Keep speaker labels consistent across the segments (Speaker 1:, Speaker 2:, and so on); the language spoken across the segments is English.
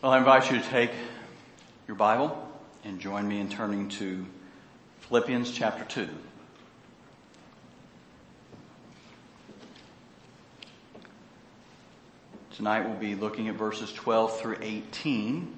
Speaker 1: Well, I invite you to take your Bible and join me in turning to Philippians chapter 2. Tonight we'll be looking at verses 12 through 18.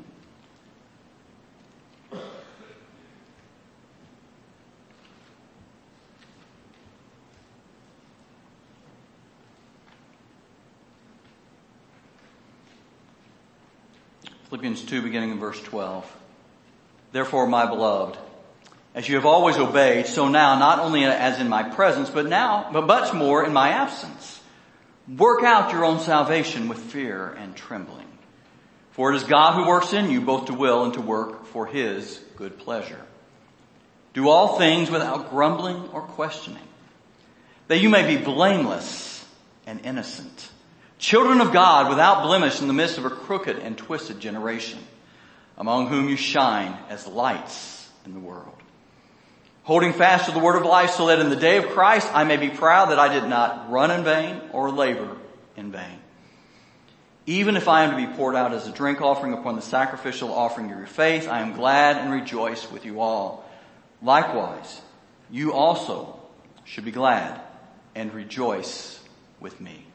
Speaker 1: Philippians 2, beginning in verse 12. Therefore, my beloved, as you have always obeyed, so now, not only as in my presence, but much more in my absence, work out your own salvation with fear and trembling. For it is God who works in you both to will and to work for His good pleasure. Do all things without grumbling or questioning, that you may be blameless and innocent, children of God without blemish in the midst of a crooked and twisted generation, among whom you shine as lights in the world, holding fast to the word of life, so that in the day of Christ I may be proud that I did not run in vain or labor in vain. Even if I am to be poured out as a drink offering upon the sacrificial offering of your faith, I am glad and rejoice with you all. Likewise, you also should be glad and rejoice with me.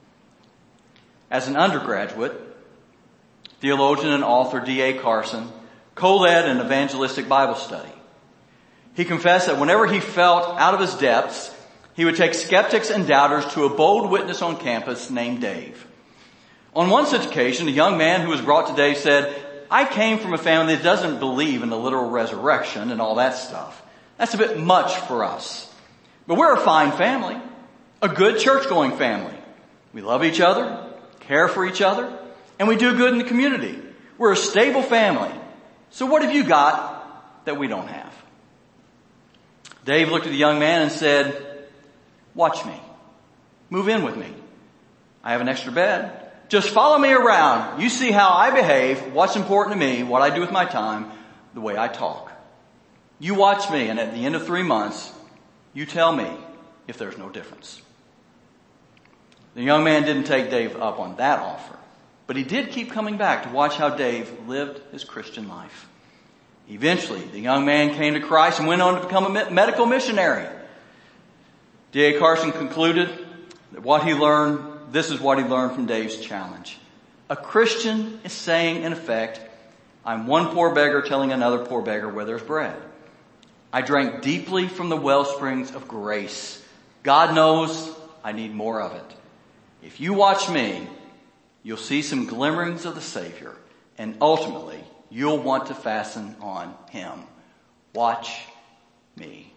Speaker 1: As an undergraduate, theologian and author D.A. Carson co-led an evangelistic Bible study. He confessed that whenever he felt out of his depths, he would take skeptics and doubters to a bold witness on campus named Dave. On one such occasion, a young man who was brought to Dave said, "I came from a family that doesn't believe in the literal resurrection and all that stuff. That's a bit much for us. But we're a fine family, a good church-going family. We love each other, care for each other, and we do good in the community. We're a stable family. So what have you got that we don't have?" Dave looked at the young man and said, "Watch me. Move in with me. I have an extra bed. Just follow me around. You see how I behave, what's important to me, what I do with my time, the way I talk. You watch me, and at the end of 3 months, you tell me if there's no difference." The young man didn't take Dave up on that offer, but he did keep coming back to watch how Dave lived his Christian life. Eventually, the young man came to Christ and went on to become a medical missionary. D.A. Carson concluded that this is what he learned from Dave's challenge. A Christian is saying, in effect, I'm one poor beggar telling another poor beggar where there's bread. I drank deeply from the well springs of grace. God knows I need more of it. If you watch me, you'll see some glimmerings of the Savior, and ultimately, you'll want to fasten on Him. Watch me.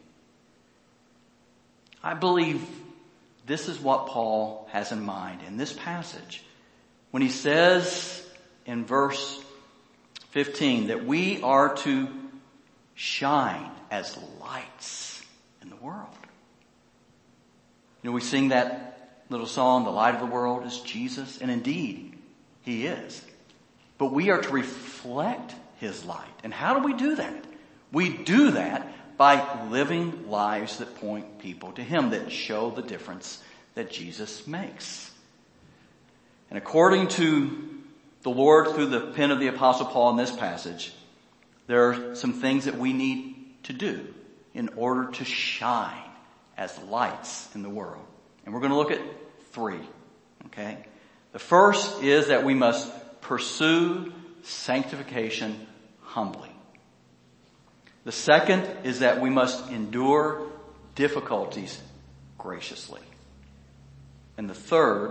Speaker 1: I believe this is what Paul has in mind in this passage when he says in verse 15 that we are to shine as lights in the world. You know, we sing that little song, "The light of the world is Jesus," and indeed, He is. But we are to reflect His light. And how do we do that? We do that by living lives that point people to Him, that show the difference that Jesus makes. And according to the Lord through the pen of the Apostle Paul in this passage, there are some things that we need to do in order to shine as lights in the world. And we're going to look at 3. Okay? The first is that we must pursue sanctification humbly. The second is that we must endure difficulties graciously. And the third,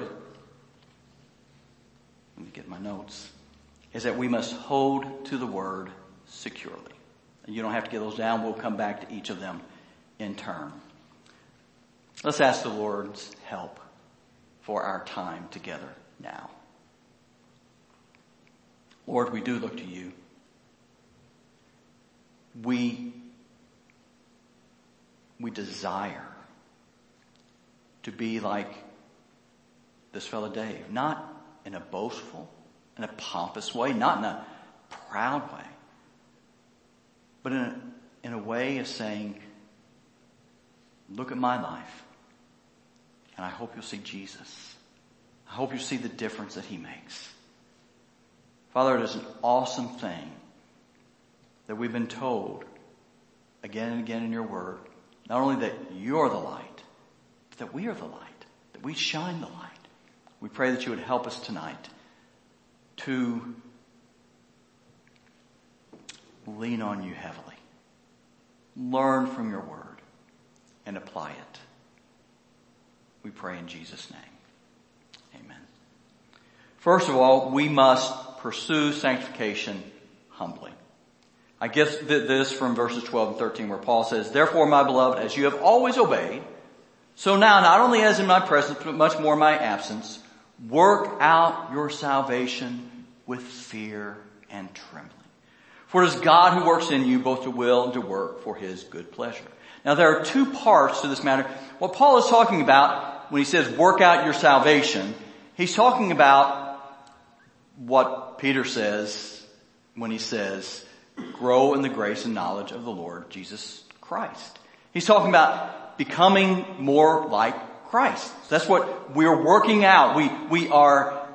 Speaker 1: let me get my notes, is that we must hold to the word securely. You don't have to get those down. We'll come back to each of them in turn. Let's ask the Lord's help for our time together now. Lord, we do look to You. We desire to be like this fellow Dave, not in a boastful, in a pompous way, not in a proud way, but in a way of saying, look at my life, and I hope you'll see Jesus. I hope you'll see the difference that He makes. Father, it is an awesome thing that we've been told again and again in your word, not only that you're the light, but that we are the light, that we shine the light. We pray that you would help us tonight to lean on you heavily, learn from your word, and apply it. We pray in Jesus' name. Amen. First of all, we must pursue sanctification humbly. I get this from verses 12 and 13 where Paul says, "Therefore, my beloved, as you have always obeyed, so now, not only as in my presence, but much more in my absence, work out your salvation with fear and trembling. For it is God who works in you both to will and to work for his good pleasure." Now there are two parts to this matter. What Paul is talking about when he says work out your salvation, he's talking about what Peter says when he says grow in the grace and knowledge of the Lord Jesus Christ. He's talking about becoming more like Christ. That's what we're working out. We are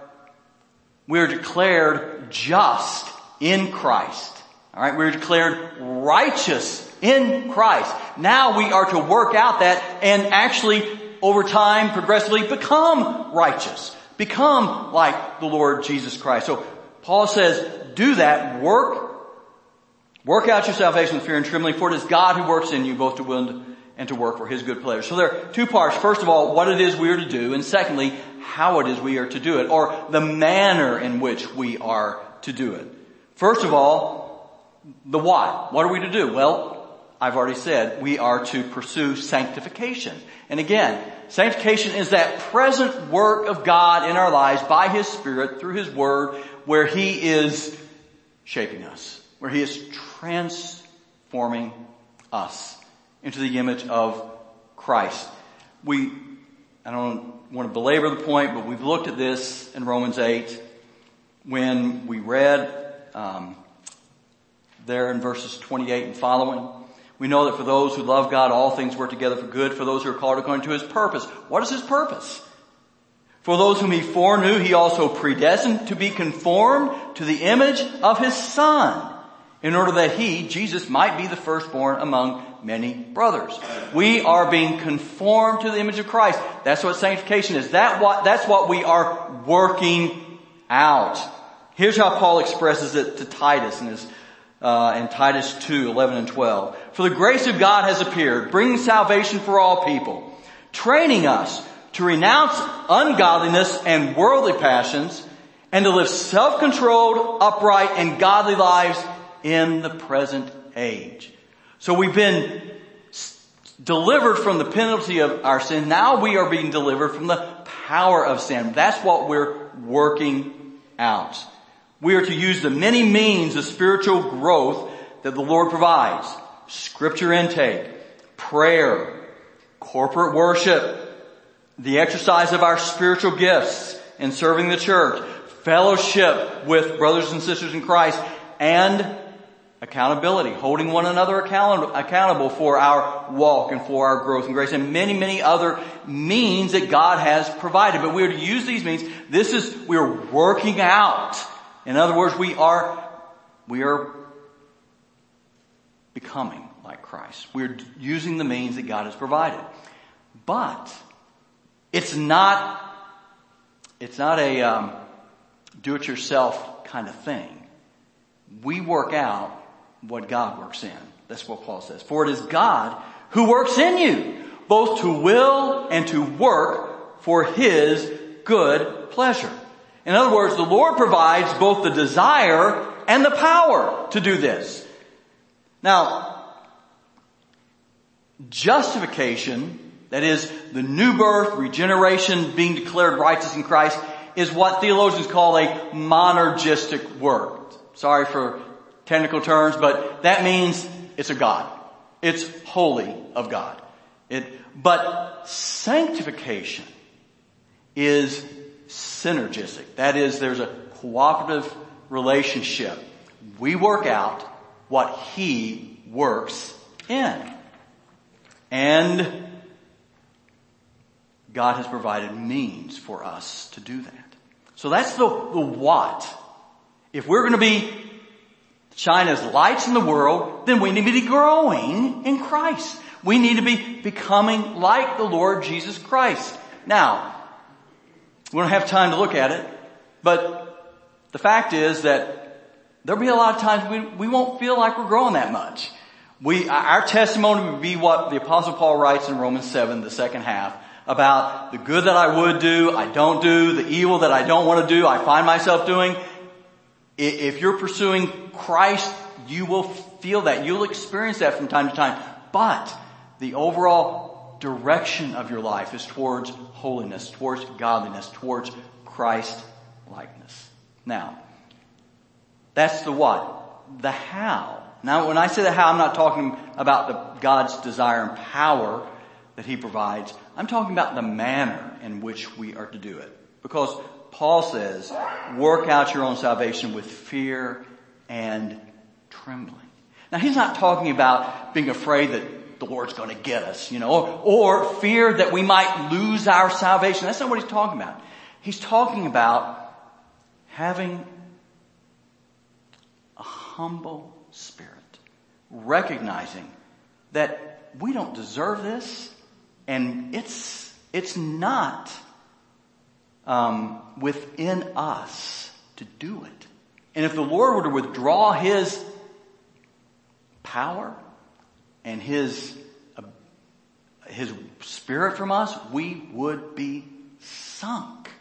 Speaker 1: declared just in Christ. All right, we're declared righteous in Christ. Now we are to work out that and actually over time progressively become righteous. Become like the Lord Jesus Christ. So Paul says, do that, work out your salvation with fear and trembling, for it is God who works in you both to will and to work for his good pleasure. So there are two parts. First of all, what it is we are to do, and secondly, how it is we are to do it, or the manner in which we are to do it. First of all, the what. What are we to do? Well, I've already said we are to pursue sanctification. And again, sanctification is that present work of God in our lives by his Spirit through his word, where he is shaping us, where he is transforming us into the image of Christ. I don't want to belabor the point, but we've looked at this in Romans 8 when we read there in verses 28 and following. We know that for those who love God, all things work together for good, for those who are called according to his purpose. What is his purpose? For those whom he foreknew, he also predestined to be conformed to the image of his Son, in order that he, Jesus, might be the firstborn among many brothers. We are being conformed to the image of Christ. That's what sanctification is. That's what we are working out. Here's how Paul expresses it to Titus in Titus 2:11 and 12. "For the grace of God has appeared, bringing salvation for all people, training us to renounce ungodliness and worldly passions, and to live self-controlled, upright, and godly lives in the present age." So we've been delivered from the penalty of our sin. Now we are being delivered from the power of sin. That's what we're working out. We are to use the many means of spiritual growth that the Lord provides. Scripture intake, prayer, corporate worship, the exercise of our spiritual gifts in serving the church, fellowship with brothers and sisters in Christ, and accountability, holding one another accountable for our walk and for our growth and grace, and many, many other means that God has provided. But we are to use these means. We are working out. In other words, we are becoming like Christ. We're using the means that God has provided. But it's not a do-it-yourself kind of thing. We work out what God works in. That's what Paul says. "For it is God who works in you, both to will and to work for his good pleasure." In other words, the Lord provides both the desire and the power to do this. Now, justification, that is the new birth, regeneration, being declared righteous in Christ, is what theologians call a monergistic work. Sorry for technical terms, but that means it's of God. It's wholly of God. But sanctification is synergistic. That is, there's a cooperative relationship. We work out what he works in. And God has provided means for us to do that. So that's the what. If we're going to be shine as lights in the world, then we need to be growing in Christ. We need to be becoming like the Lord Jesus Christ. Now, we don't have time to look at it, but the fact is that there'll be a lot of times we won't feel like we're growing that much. Our testimony would be what the Apostle Paul writes in Romans 7, the second half, about the good that I would do, I don't do, the evil that I don't want to do, I find myself doing. If you're pursuing Christ, you will feel that. You'll experience that from time to time. But the overall direction of your life is towards holiness, towards godliness, towards Christ-likeness. Now, that's the what? The how. Now, when I say the how, I'm not talking about God's desire and power that He provides. I'm talking about the manner in which we are to do it. Because Paul says, work out your own salvation with fear and trembling. Now, he's not talking about being afraid that the Lord's going to get us, or fear that we might lose our salvation. That's not what he's talking about. He's talking about having a humble spirit, recognizing that we don't deserve this, and it's not within us to do it. And if the Lord were to withdraw His power and His Spirit from us, we would be sunk.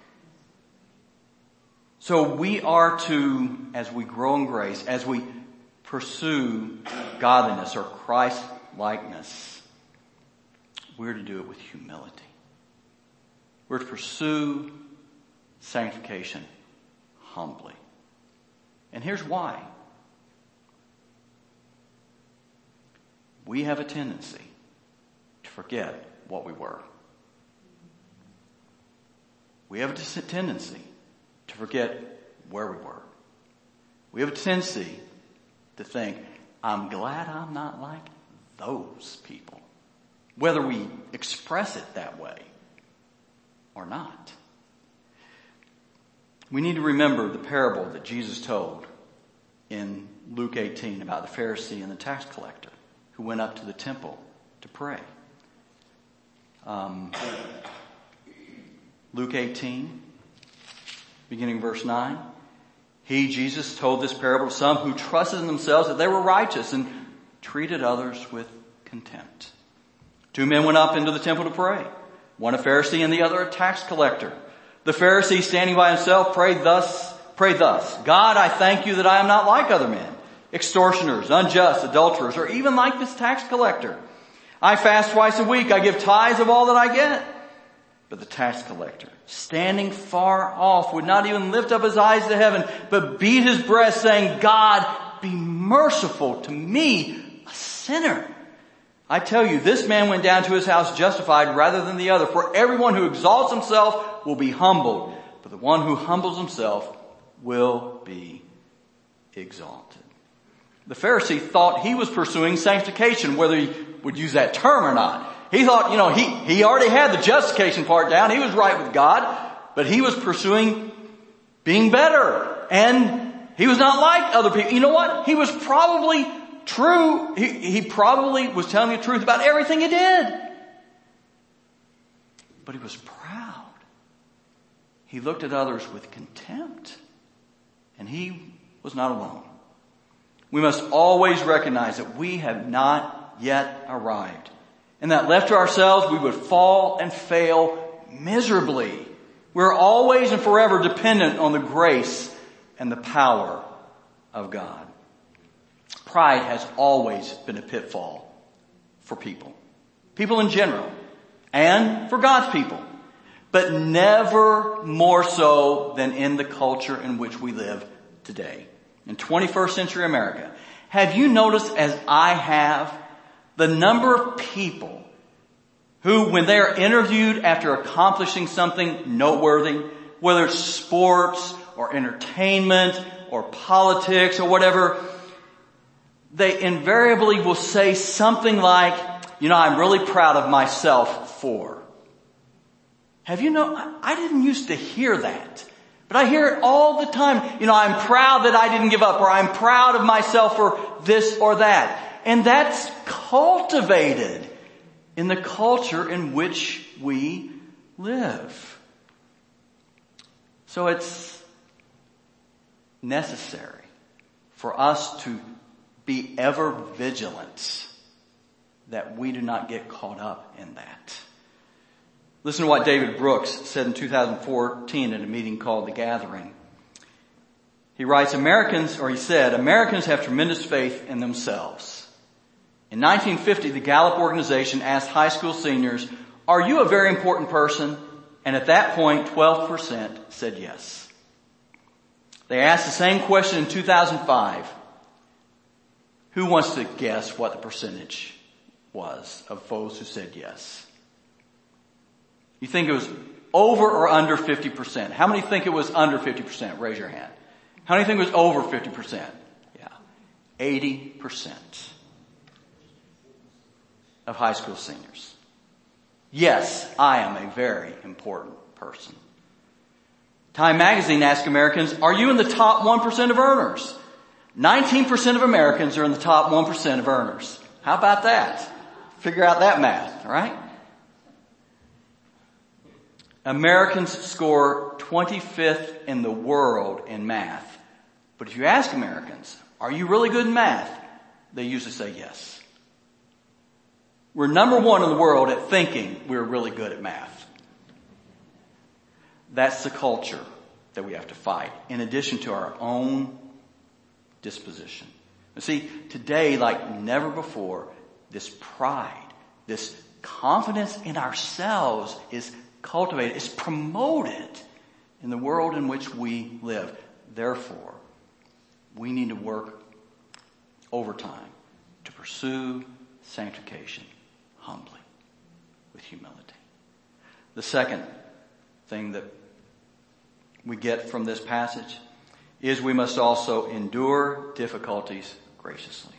Speaker 1: So we are to, as we grow in grace, as we pursue godliness or Christ-likeness, we're to do it with humility. We're to pursue sanctification humbly. And here's why. We have a tendency to forget what we were. We have a tendency to forget where we were. We have a tendency to think, I'm glad I'm not like those people. Whether we express it that way or not. We need to remember the parable that Jesus told in Luke 18 about the Pharisee and the tax collector who went up to the temple to pray. Luke 18, beginning verse 9. He, Jesus, told this parable to some who trusted in themselves that they were righteous and treated others with contempt. 2 men went up into the temple to pray, one a Pharisee and the other a tax collector. The Pharisee, standing by himself, prayed thus, God, I thank you that I am not like other men, extortioners, unjust, adulterers, or even like this tax collector. I fast twice a week. I give tithes of all that I get. But the tax collector, standing far off, would not even lift up his eyes to heaven, but beat his breast, saying, God, be merciful to me, a sinner. I tell you, this man went down to his house justified rather than the other. For everyone who exalts himself will be humbled, but the one who humbles himself will be exalted. The Pharisee thought he was pursuing sanctification, whether he would use that term or not. He thought, he already had the justification part down. He was right with God, but he was pursuing being better. And he was not like other people. You know what? He was probably true. He probably was telling the truth about everything he did. But he was proud. He looked at others with contempt. And he was not alone. We must always recognize that we have not yet arrived. And that left to ourselves, we would fall and fail miserably. We're always and forever dependent on the grace and the power of God. Pride has always been a pitfall for people. People in general. And for God's people. But never more so than in the culture in which we live today. In 21st century America. Have you noticed, as I have, the number of people who, when they are interviewed after accomplishing something noteworthy, whether it's sports or entertainment or politics or whatever, they invariably will say something like, I'm really proud of myself for. Have you I didn't used to hear that But I hear it all the time. I'm proud that I didn't give up, or I'm proud of myself for this or that. And that's cultivated in the culture in which we live. So it's necessary for us to be ever vigilant that we do not get caught up in that. Listen to what David Brooks said in 2014 at a meeting called The Gathering. He writes, Americans have tremendous faith in themselves. In 1950, the Gallup organization asked high school seniors, are you a very important person? And at that point, 12% said yes. They asked the same question in 2005. Who wants to guess what the percentage was of those who said yes? You think it was over or under 50%? How many think it was under 50%? Raise your hand. How many think it was over 50%? Yeah. 80% of high school seniors. Yes, I am a very important person. Time magazine asked Americans, are you in the top 1% of earners? 19% of Americans are in the top 1% of earners. How about that? Figure out that math, right? Americans score 25th in the world in math. But if you ask Americans, are you really good in math? They usually say yes. We're number one in the world at thinking we're really good at math. That's the culture that we have to fight, in addition to our own disposition. You see, today, like never before, this pride, this confidence in ourselves is cultivated, is promoted in the world in which we live. Therefore, we need to work overtime to pursue sanctification humbly, with humility. The second thing that we get from this passage is we must also endure difficulties graciously.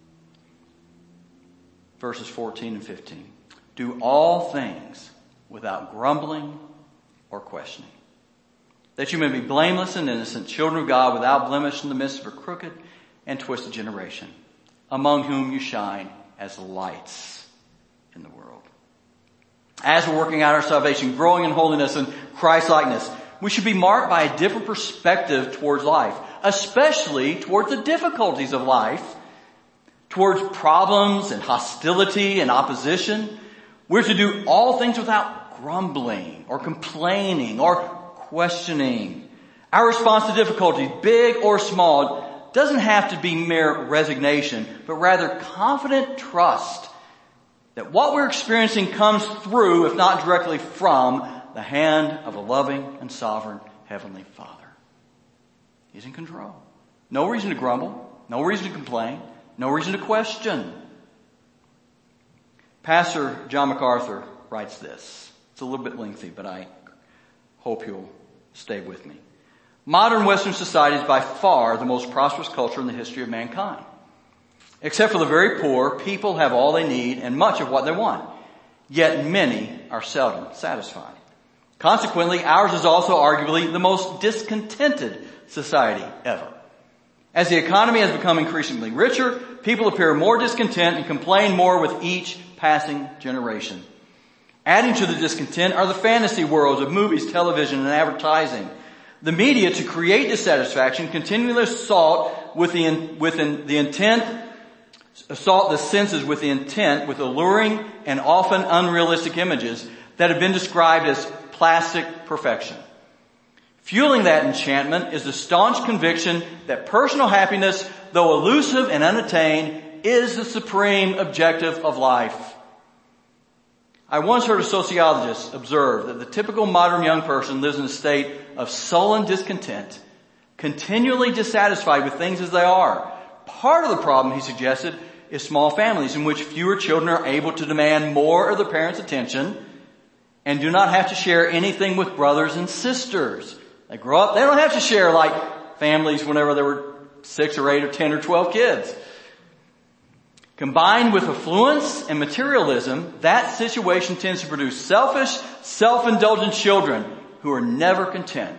Speaker 1: Verses 14 and 15. Do all things without grumbling or questioning, that you may be blameless and innocent, children of God without blemish in the midst of a crooked and twisted generation, among whom you shine as lights in the world. As we're working out our salvation, growing in holiness and Christ-likeness, we should be marked by a different perspective towards life, especially towards the difficulties of life, towards problems and hostility and opposition. We're to do all things without grumbling or complaining or questioning. Our response to difficulties, big or small, doesn't have to be mere resignation, but rather confident trust that what we're experiencing comes through, if not directly from, the hand of a loving and sovereign Heavenly Father. He's in control. No reason to grumble. No reason to complain. No reason to question. Pastor John MacArthur writes this. It's a little bit lengthy, but I hope you'll stay with me. Modern Western society is by far the most prosperous culture in the history of mankind. Except for the very poor, people have all they need and much of what they want. Yet many are seldom satisfied. Consequently, ours is also arguably the most discontented society ever. As the economy has become increasingly richer, people appear more discontent and complain more with each passing generation. Adding to the discontent are the fantasy worlds of movies, television, and advertising. The media, to create dissatisfaction, continually assault the senses with the intent with alluring and often unrealistic images that have been described as plastic perfection. Fueling that enchantment is the staunch conviction that personal happiness, though elusive and unattained, is the supreme objective of life. I once heard a sociologist observe that the typical modern young person lives in a state of sullen discontent, continually dissatisfied with things as they are. Part of the problem, he suggested, is small families in which fewer children are able to demand more of their parents' attention and do not have to share anything with brothers and sisters. They grow up, they don't have to share like families whenever there were 6 or 8 or 10 or 12 kids. Combined with affluence and materialism, that situation tends to produce selfish, self-indulgent children who are never content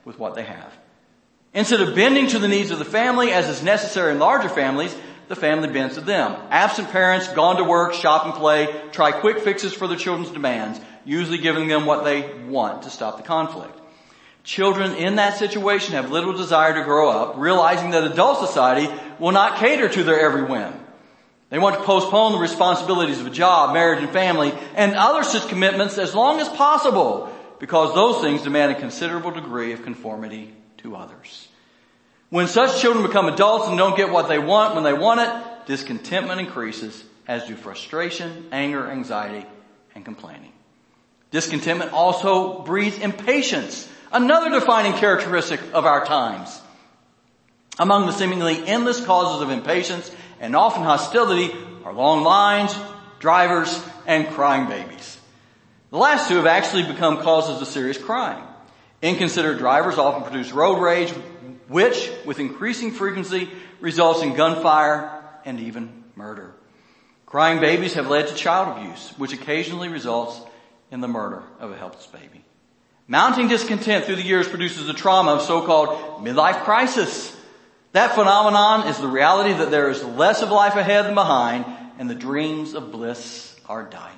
Speaker 1: with what they have. Instead of bending to the needs of the family as is necessary in larger families, the family bends to them. Absent parents, gone to work, shop and play, try quick fixes for their children's demands, usually giving them what they want to stop the conflict. Children in that situation have little desire to grow up, realizing that adult society will not cater to their every whim. They want to postpone the responsibilities of a job, marriage and family, and other such commitments as long as possible, because those things demand a considerable degree of conformity to others. When such children become adults and don't get what they want when they want it, discontentment increases, as do frustration, anger, anxiety, and complaining. Discontentment also breeds impatience, another defining characteristic of our times. Among the seemingly endless causes of impatience and often hostility are long lines, drivers, and crying babies. The last two have actually become causes of serious crime. Inconsiderate drivers often produce road rage, which, with increasing frequency, results in gunfire and even murder. Crying babies have led to child abuse, which occasionally results in the murder of a helpless baby. Mounting discontent through the years produces the trauma of so-called midlife crisis. That phenomenon is the reality that there is less of life ahead than behind, and the dreams of bliss are dying.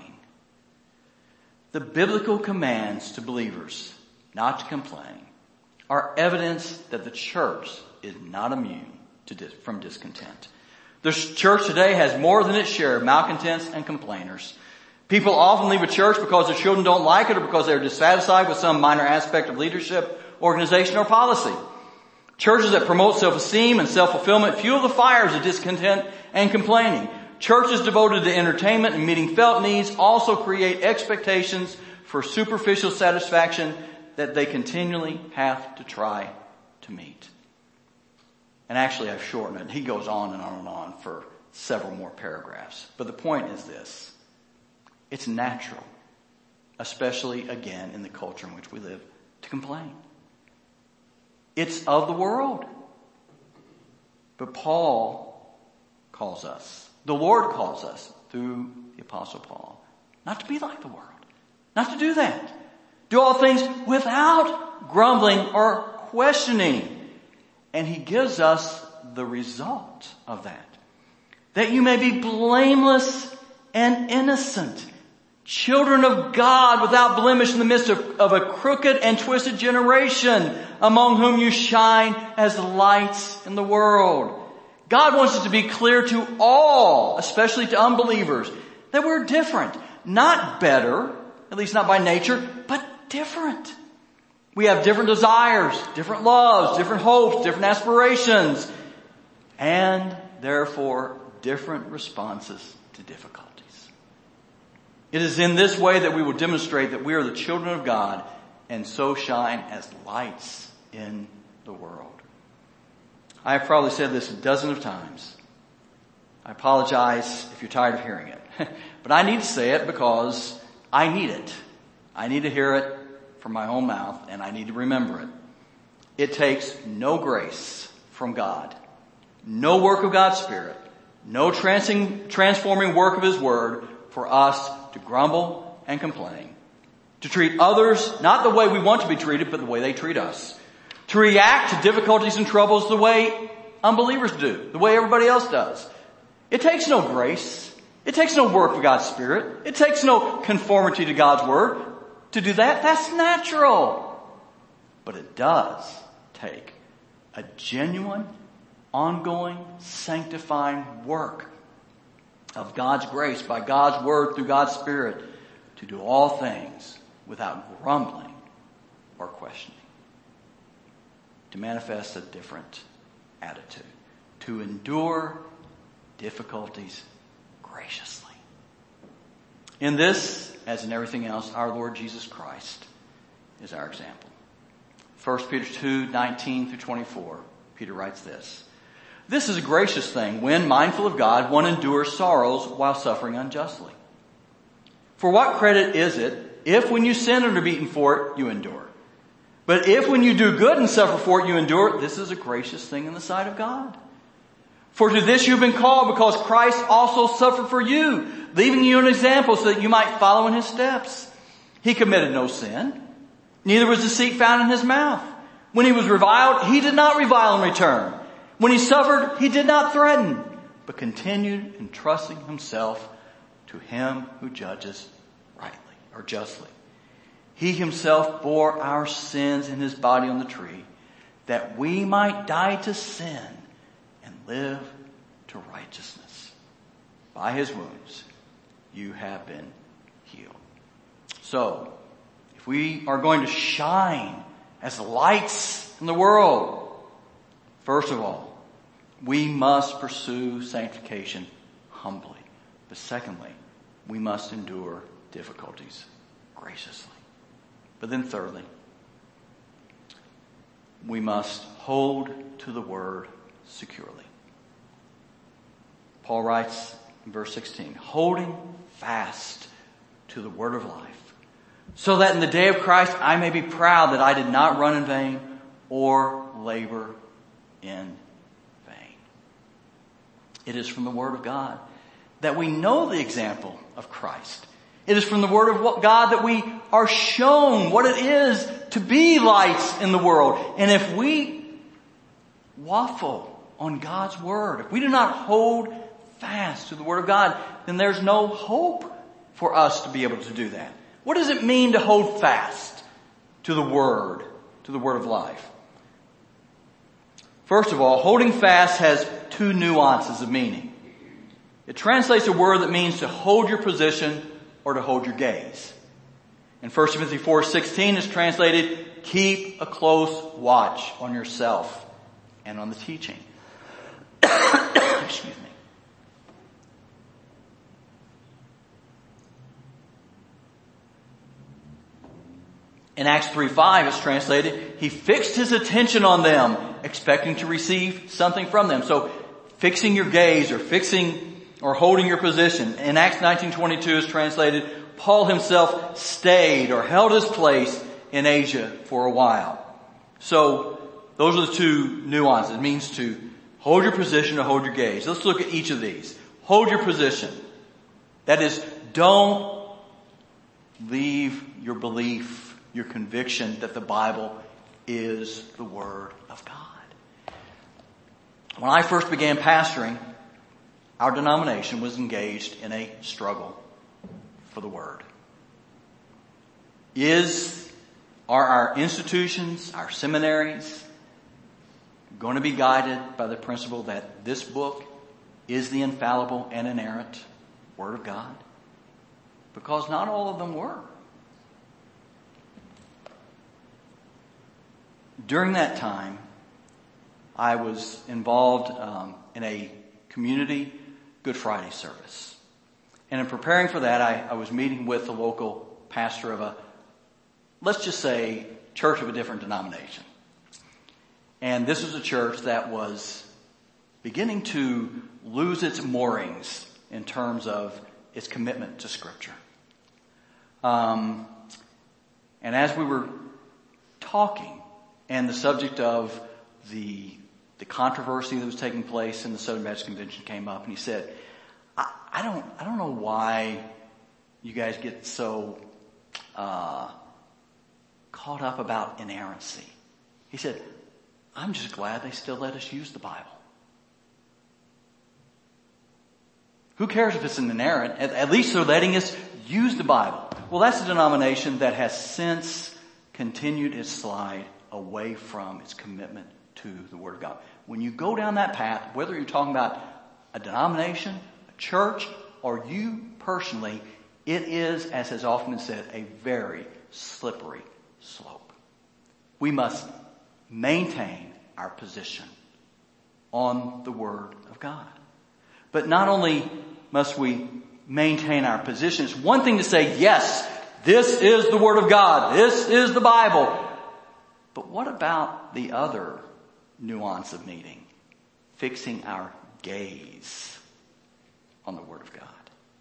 Speaker 1: The biblical commands to believers not to complain are evidence that the church is not immune from discontent. The church today has more than its share of malcontents and complainers. People often leave a church because their children don't like it or because they're dissatisfied with some minor aspect of leadership, organization, or policy. Churches that promote self-esteem and self-fulfillment fuel the fires of discontent and complaining. Churches devoted to entertainment and meeting felt needs also create expectations for superficial satisfaction that they continually have to try to meet. And actually, I've shortened it. He goes on and on and on for several more paragraphs. But the point is this. It's natural, especially again in the culture in which we live, to complain. It's of the world. But Paul calls us, the Lord calls us through the Apostle Paul, not to be like the world, not to do that. Do all things without grumbling or questioning. And he gives us the result of that. That you may be blameless and innocent, children of God without blemish in the midst of a crooked and twisted generation, among whom you shine as lights in the world. God wants it to be clear to all, especially to unbelievers, that we're different. Not better, at least not by nature, but different. We have different desires, different loves, different hopes, different aspirations, and therefore different responses to difficulties. It is in this way that we will demonstrate that we are the children of God and so shine as lights in the world. I have probably said this a dozen of times. I apologize if you're tired of hearing it. But I need to say it because I need it. I need to hear it from my own mouth, and I need to remember it. It takes no grace from God, no work of God's Spirit, no transforming work of His Word for us to grumble and complain, to treat others not the way we want to be treated, but the way they treat us, to react to difficulties and troubles the way unbelievers do, the way everybody else does. It takes no grace. It takes no work of God's Spirit. It takes no conformity to God's Word. To do that, that's natural. But it does take a genuine, ongoing, sanctifying work of God's grace by God's Word through God's Spirit to do all things without grumbling or questioning. To manifest a different attitude. To endure difficulties graciously. In this, as in everything else, our Lord Jesus Christ is our example. 1 Peter 2:19 through 24, Peter writes this. This is a gracious thing when, mindful of God, one endures sorrows while suffering unjustly. For what credit is it if when you sin and are beaten for it, you endure? But if when you do good and suffer for it, you endure, this is a gracious thing in the sight of God. For to this you've been called because Christ also suffered for you, leaving you an example so that you might follow in His steps. He committed no sin, neither was deceit found in His mouth. When he was reviled, he did not revile in return. When he suffered, he did not threaten, but continued entrusting himself to him who judges rightly or justly. He himself bore our sins in his body on the tree, that we might die to sin and live to righteousness. By his wounds, you have been healed. So, if we are going to shine as lights in the world, first of all, we must pursue sanctification humbly. But secondly, we must endure difficulties graciously. But then thirdly, we must hold to the word securely. Paul writes in verse 16, holding fast to the word of life, so that in the day of Christ I may be proud that I did not run in vain or labor in vain. It is from the word of God that we know the example of Christ. It is from the word of God that we are shown what it is to be lights in the world. And if we waffle on God's word, if we do not hold fast to the word of God, then there's no hope for us to be able to do that. What does it mean to hold fast to the word of life? First of all, holding fast has two nuances of meaning. It translates a word that means to hold your position or to hold your gaze. In 1 Timothy 4:16 is translated, keep a close watch on yourself and on the teaching. Excuse me. In Acts 3:5 it's translated, he fixed his attention on them, expecting to receive something from them. So fixing your gaze or holding your position. In Acts 19:22 is translated, Paul himself stayed or held his place in Asia for a while. So those are the two nuances. It means to hold your position or hold your gaze. Let's look at each of these. Hold your position. That is, don't leave your belief, your conviction that the Bible is the Word of God. When I first began pastoring, our denomination was engaged in a struggle for the Word. Are our institutions, our seminaries, going to be guided by the principle that this book is the infallible and inerrant Word of God? Because not all of them were. During that time, I was involved in a community Good Friday service. And in preparing for that, I was meeting with the local pastor of let's just say, church of a different denomination. And this was a church that was beginning to lose its moorings in terms of its commitment to Scripture. And as we were talking, and the subject of the controversy that was taking place in the Southern Baptist Convention came up, and he said, I don't know why you guys get so caught up about inerrancy. He said, I'm just glad they still let us use the Bible. Who cares if it's an inerrant? At least they're letting us use the Bible. Well, that's a denomination that has since continued its slide away from its commitment to the Word of God. When you go down that path, whether you're talking about a denomination, a church, or you personally, it is, as has often been said, a very slippery slope. We must maintain our position on the Word of God. But not only must we maintain our position, it's one thing to say, yes, this is the Word of God, this is the Bible. But what about the other nuance of meaning? Fixing our gaze on the Word of God.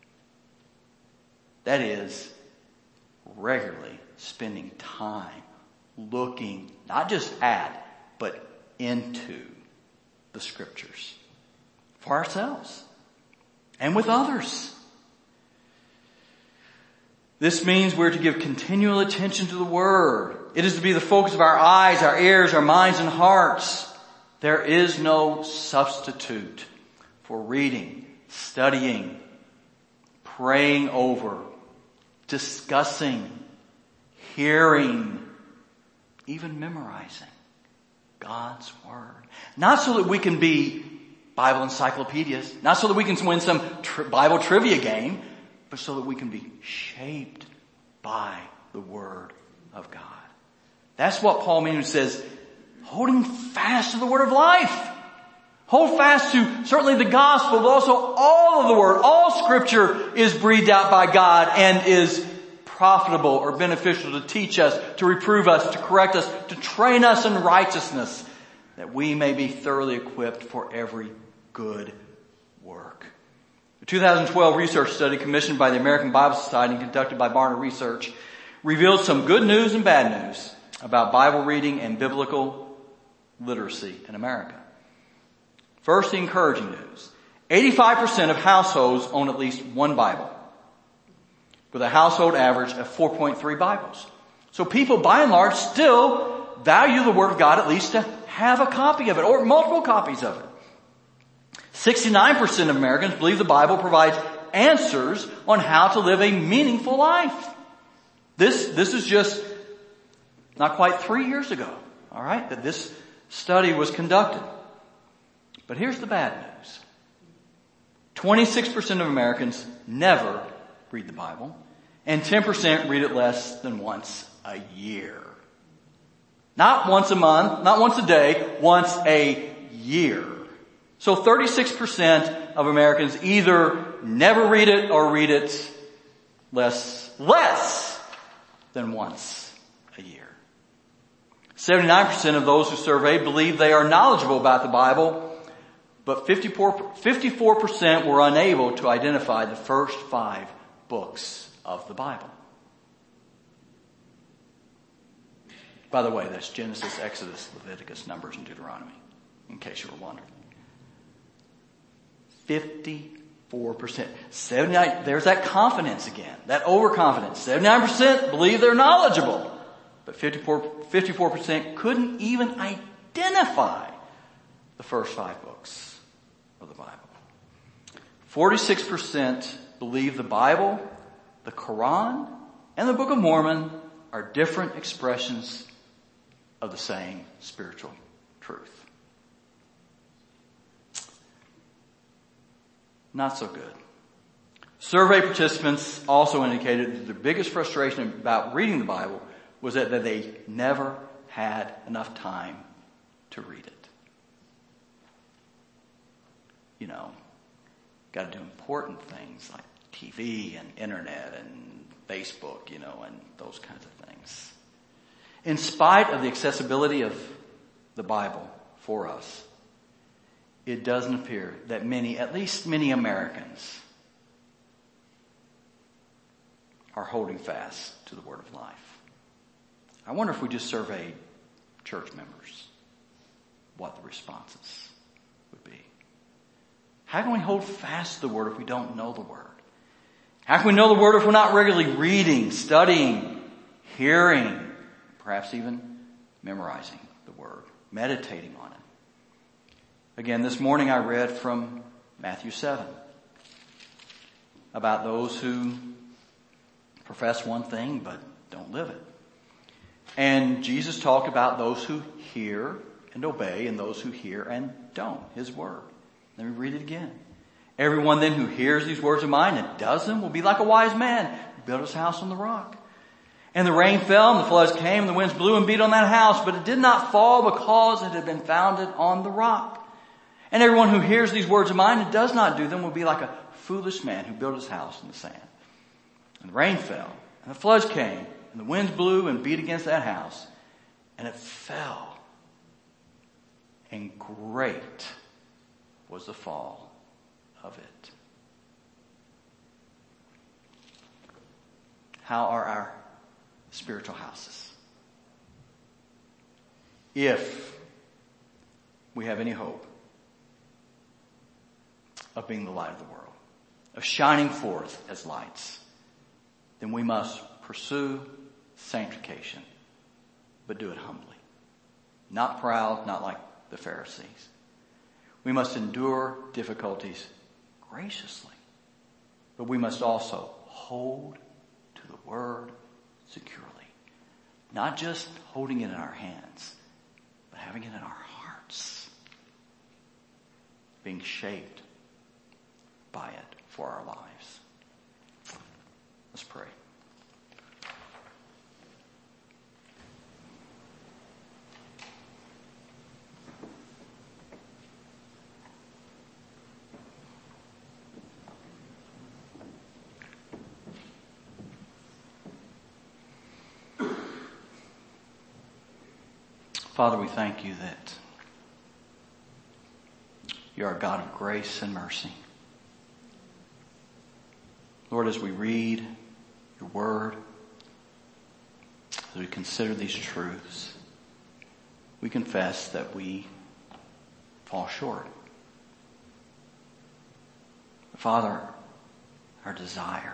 Speaker 1: That is, regularly spending time looking not just at, but into the Scriptures for ourselves and with others. This means we're to give continual attention to the Word. It is to be the focus of our eyes, our ears, our minds, and hearts. There is no substitute for reading, studying, praying over, discussing, hearing, even memorizing God's Word. Not so that we can be Bible encyclopedias, not so that we can win some Bible trivia game, but so that we can be shaped by the Word of God. That's what Paul means when he says, holding fast to the Word of life. Hold fast to certainly the gospel, but also all of the Word. All Scripture is breathed out by God and is profitable or beneficial to teach us, to reprove us, to correct us, to train us in righteousness, that we may be thoroughly equipped for every good work. The 2012 research study commissioned by the American Bible Society and conducted by Barna Research revealed some good news and bad news about Bible reading and biblical literacy in America. First, the encouraging news. 85% of households own at least one Bible, with a household average of 4.3 Bibles. So people, by and large, still value the Word of God, at least to have a copy of it, or multiple copies of it. 69% of Americans believe the Bible provides answers on how to live a meaningful life. This is just not quite 3 years ago, all right, that this study was conducted. But here's the bad news. 26% of Americans never read the Bible, and 10% read it less than once a year. Not once a month, not once a day, once a year. So 36% of Americans either never read it or read it less than once a year. 79% of those who surveyed believe they are knowledgeable about the Bible, but 54% were unable to identify the first 5 books of the Bible. By the way, that's Genesis, Exodus, Leviticus, Numbers, and Deuteronomy, in case you were wondering. 54%. 79, there's that confidence again, that overconfidence. 79% believe they're knowledgeable, but 54% couldn't even identify the first 5 books of the Bible. 46% believe the Bible, the Quran, and the Book of Mormon are different expressions of the same spiritual truth. Not so good. Survey participants also indicated that the biggest frustration about reading the Bible was that they never had enough time to read it. You know, got to do important things like TV and internet and Facebook, you know, and those kinds of things. In spite of the accessibility of the Bible for us, it doesn't appear that at least many Americans, are holding fast to the Word of life. I wonder if we just surveyed church members, what the responses would be. How can we hold fast to the Word if we don't know the Word? How can we know the Word if we're not regularly reading, studying, hearing, perhaps even memorizing the Word, meditating on it? Again, this morning I read from Matthew 7 about those who profess one thing but don't live it. And Jesus talked about those who hear and obey and those who hear and don't, His Word. Let me read it again. Everyone then who hears these words of mine and does them will be like a wise man who built his house on the rock. And the rain fell and the floods came and the winds blew and beat on that house, but it did not fall because it had been founded on the rock. And everyone who hears these words of mine and does not do them will be like a foolish man who built his house in the sand. And the rain fell and the floods came and the winds blew and beat against that house, and it fell. And great was the fall of it. How are our spiritual houses? If we have any hope of being the light of the world, of shining forth as lights, then we must pursue sanctification but do it humbly. Not proud, not like the Pharisees. We must endure difficulties graciously, but we must also hold to the word securely. Not just holding it in our hands, but having it in our hearts. Being shaped by it for our lives. Let's pray. Father, we thank you that you are a God of grace and mercy. Lord, as we read your word, as we consider these truths, we confess that we fall short. Father, our desire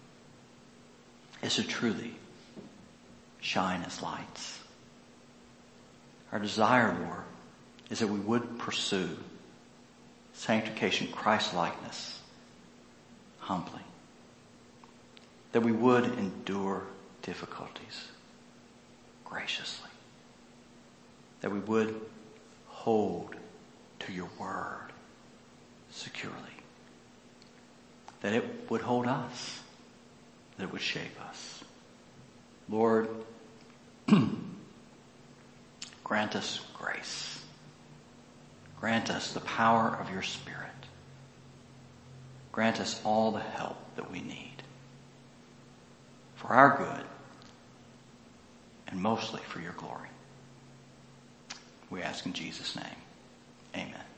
Speaker 1: is to truly shine as lights. Our desire, Lord, is that we would pursue sanctification, Christ-likeness, humbly. That we would endure difficulties graciously. That we would hold to your word securely. That it would hold us. That it would shape us. Lord, grant us grace. Grant us the power of your Spirit. Grant us all the help that we need for our good and mostly for your glory. We ask in Jesus' name. Amen.